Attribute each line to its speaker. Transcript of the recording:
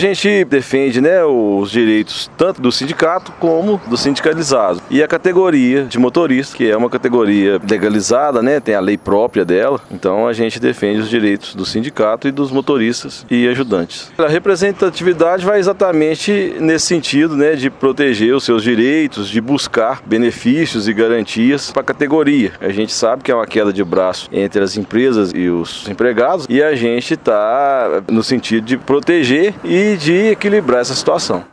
Speaker 1: gente defende, né, os direitos tanto do sindicato como do sindicalizado. E a categoria de motorista, que é uma categoria legalizada, né, tem a lei própria dela, então a gente defende os direitos do sindicato e dos motoristas e ajudantes. A representatividade vai exatamente nesse sentido, né, de proteger os seus direitos, de buscar benefícios e garantias para a categoria. A gente sabe que é uma queda de braço entre as empresas e os empregados e a gente está no sentido de proteger e de equilibrar essa situação.